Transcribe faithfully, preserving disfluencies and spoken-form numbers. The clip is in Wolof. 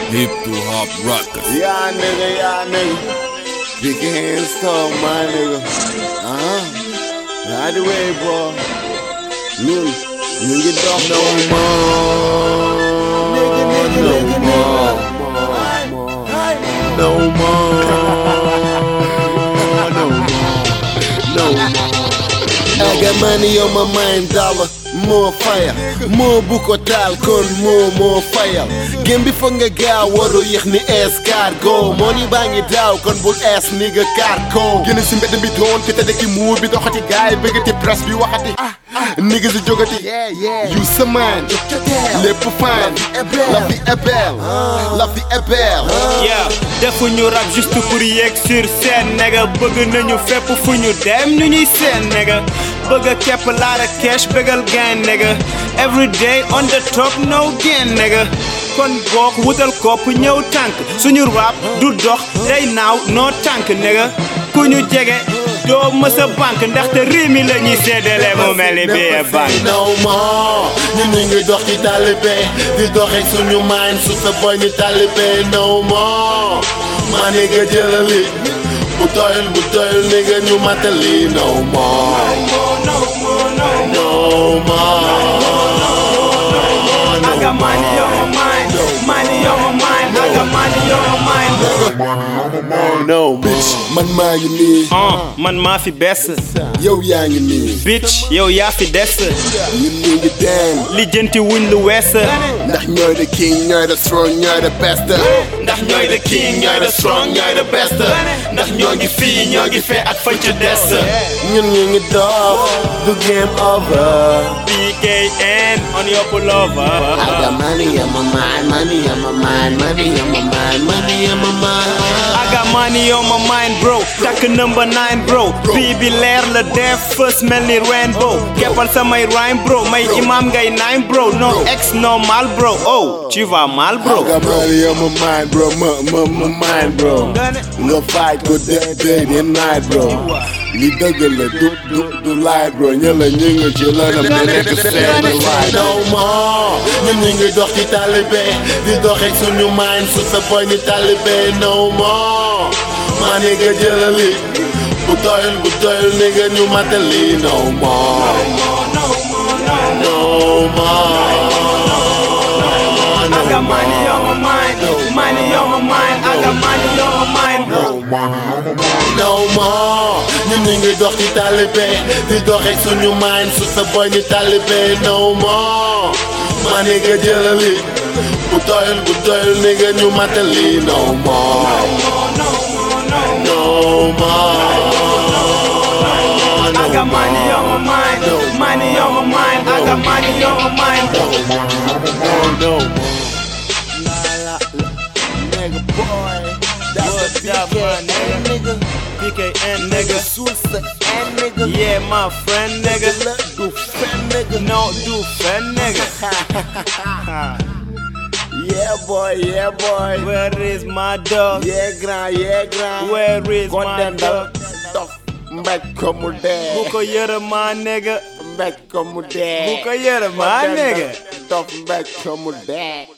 Hip to hop rockers. Yeah, nigga, yeah, nigga. Big hands tall, my nigga. Uh-huh. Right the way, boy. Look, you get off no more. Nigga, nigga, no nigga, more. No more. No more. No more. I got money on my mind, dollar. More fire, more buko taal kon more more fire. Gem bi foog nga gaaw waru yéex ni escargot. Money baa ngi daaw kon bul es nigga carco. Génn si mbedd bi doon fi te dëkki muur bi doxati gaay bëggati presse bi waxati. Nigga si jógati you sa man lépp fan la vie est belle la vie est belle. Yeah, defuñu rap juste pour yéeg sur scène nigga. Bëgg nañu fépp fu ñu dem ñu ñuy seen nigga. Bëgg a kepp laara cash bégal gain nigga. Every day on the top no gain nigga. Kon gook wutal kopp ñëw tànk suñu rap du dox day naaw no tànk nigga. Ku ñu jege doo mësa banque ndaxte rimi la ñuy séddale mu mel ni bii banque. No more ñun ñu ngi dox ci talibé di doxe suñu mind su sa boy ni talibé. No more ma nigga jëlali bu doyul bu doyul nigga ñu matali. No more no more no more. I got money on my mind, money on my mind, I got money on my mind. No bitch man maa ngi nii. ah man maa fi bes. yow yaa ngi nii. bitch yow yaa fi des. ñun ñu ngi dem. lijjanti wuñ lu wees. ndax ñooy the king ñooy the strong ñooy the best. ndax ñooy the king ñooy the strong ñooy the best. ndax ñoo ngi fii ñoo ngi fee ak fañ ca des. ñun ñu ngi dox du game over. P K N on your pullover. I got money on my mind, money on my mind, money on my mind, money on my mind. I got money on my mind bro. Takk number nine bro. bii bi leer la def first mel ni rainbow. keppal samay rhyme bro. may imam ngay nine bro. no ex no mal bro. oh tu vas mal bro. I got money on my mind bro, ma ma ma mind bro. nga fight ko day day and night bro. li dëgg la du du du light bro. ñëla ñu ngi ci lanam di nekk seen light. No more ñun ñu ngi dox ci talibé di doxe suñu mind su sa boy ni talibé. No more ma nigga jëlali bu doyul bu doyul nigga ñu matali. No more no more. I got money on my mind, money on my mind, I got money on my mind bro. No more ñun ñu ngi dox ci talibé di doxe suñu mind su sa boy ni talibé. No more ma nigga jëlali bu doyul bu doyul nigga ñu matali. No more no more. I got money on my mind, money on my mind, I got money on my mind bro. No more. Nigga boy, that's the up, P K man, N nigga. P K N nigga. Suicide and nigga. Yeah, my friend nigga. Do friend nigga. No, do friend nigga. Yeah boy, yeah boy. Where is my dog? Yeah grand, yeah grand. Where is my dog? Tof mbéj ko mu dee. Bu ko yërëm ma nigga. Mbéj ko mu dee. Bu ko yërëm ma nigga. Tof mbéj ko mu dee.